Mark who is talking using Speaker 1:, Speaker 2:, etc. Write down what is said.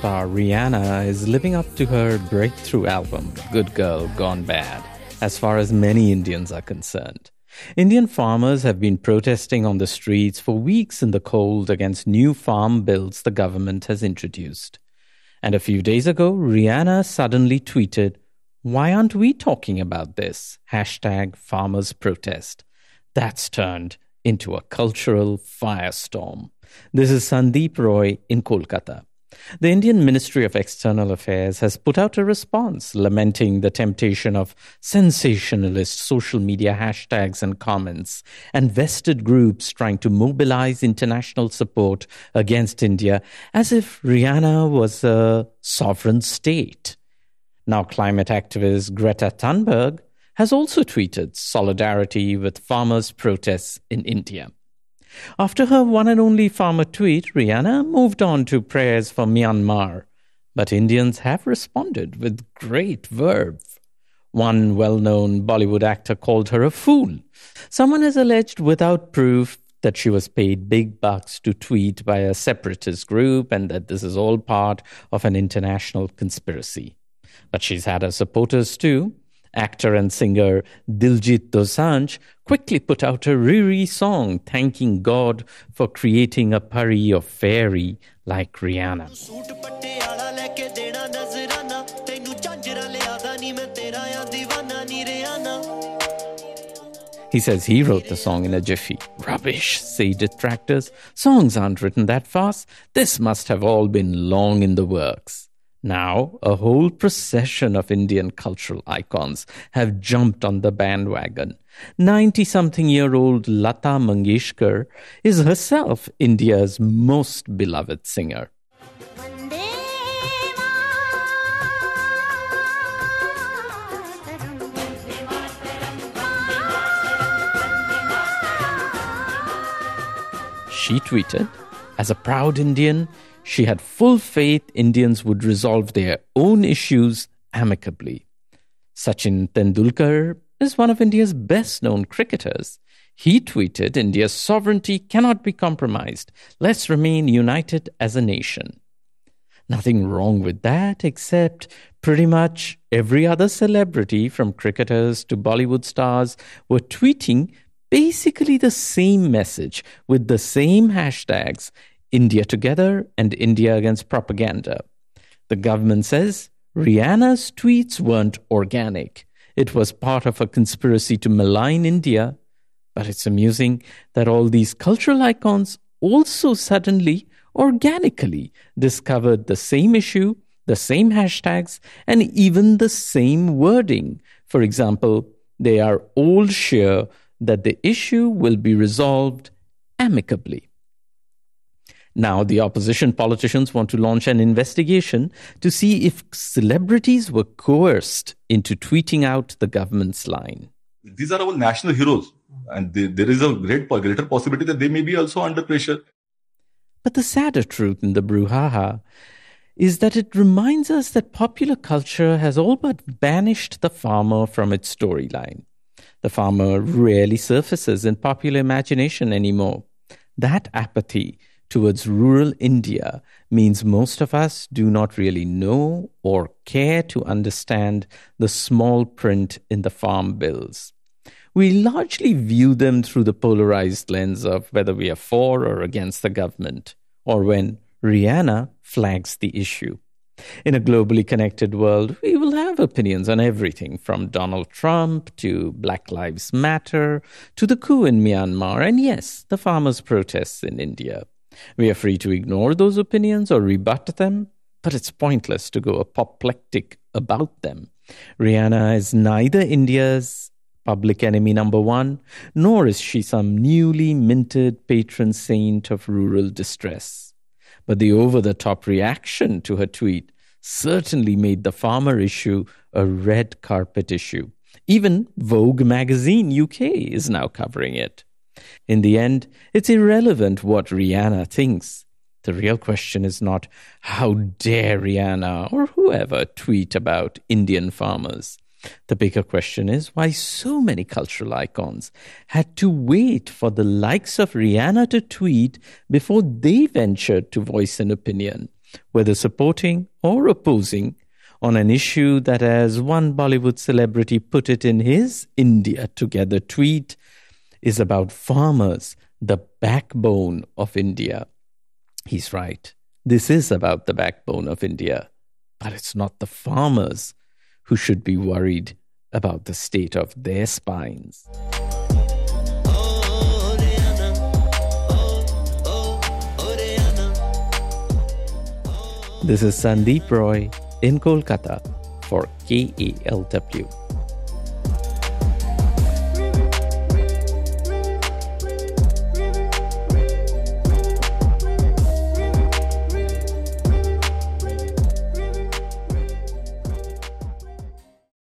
Speaker 1: star Rihanna is living up to her breakthrough album, Good Girl Gone Bad, as far as many Indians are concerned. Indian farmers have been protesting on the streets for weeks in the cold against new farm bills the government has introduced. And a few days ago, Rihanna suddenly tweeted, "Why aren't we talking about this? #FarmersProtest." That's turned into a cultural firestorm. This is Sandeep Roy in Kolkata. The Indian Ministry of External Affairs has put out a response lamenting the temptation of sensationalist social media hashtags and comments and vested groups trying to mobilize international support against India as if Rihanna was a sovereign state. Now climate activist Greta Thunberg has also tweeted solidarity with farmers' protests in India. After her one and only farmer tweet, Rihanna moved on to prayers for Myanmar. But Indians have responded with great verve. One well-known Bollywood actor called her a fool. Someone has alleged without proof that she was paid big bucks to tweet by a separatist group and that this is all part of an international conspiracy. But she's had her supporters too. Actor and singer Diljit Dosanjh quickly put out a Riri song thanking God for creating a pari or fairy like Rihanna. He says he wrote the song in a jiffy. Rubbish, say detractors. Songs aren't written that fast. This must have all been long in the works. Now, a whole procession of Indian cultural icons have jumped on the bandwagon. 90-something-year-old Lata Mangeshkar is herself India's most beloved singer. She tweeted, "As a proud Indian, she had full faith Indians would resolve their own issues amicably." Sachin Tendulkar is one of India's best-known cricketers. He tweeted, "India's sovereignty cannot be compromised. Let's remain united as a nation." Nothing wrong with that, except pretty much every other celebrity, from cricketers to Bollywood stars, were tweeting basically the same message with the same hashtags, India Together and India Against Propaganda. The government says Rihanna's tweets weren't organic. It was part of a conspiracy to malign India. But it's amusing that all these cultural icons also suddenly, organically, discovered the same issue, the same hashtags, and even the same wording. For example, they are all sure that the issue will be resolved amicably. Now, the opposition politicians want to launch an investigation to see if celebrities were coerced into tweeting out the government's line.
Speaker 2: These are our national heroes, and there is a greater possibility that they may be also under pressure.
Speaker 1: But the sadder truth in the brouhaha is that it reminds us that popular culture has all but banished the farmer from its storyline. The farmer rarely surfaces in popular imagination anymore. That apathy towards rural India means most of us do not really know or care to understand the small print in the farm bills. We largely view them through the polarized lens of whether we are for or against the government, or when Rihanna flags the issue. In a globally connected world, we will have opinions on everything from Donald Trump to Black Lives Matter to the coup in Myanmar and, yes, the farmers' protests in India. We are free to ignore those opinions or rebut them, but it's pointless to go apoplectic about them. Rihanna is neither India's public enemy number one, nor is she some newly minted patron saint of rural distress. But the over-the-top reaction to her tweet certainly made the farmer issue a red carpet issue. Even Vogue magazine UK is now covering it. In the end, it's irrelevant what Rihanna thinks. The real question is not, how dare Rihanna or whoever tweet about Indian farmers? The bigger question is why so many cultural icons had to wait for the likes of Rihanna to tweet before they ventured to voice an opinion. whether supporting or opposing on an issue that, as one Bollywood celebrity put it in his India Together tweet, is about farmers, the backbone of India. He's right. This is about the backbone of India. But it's not the farmers who should be worried about the state of their spines. This is Sandeep Roy in Kolkata for KALW.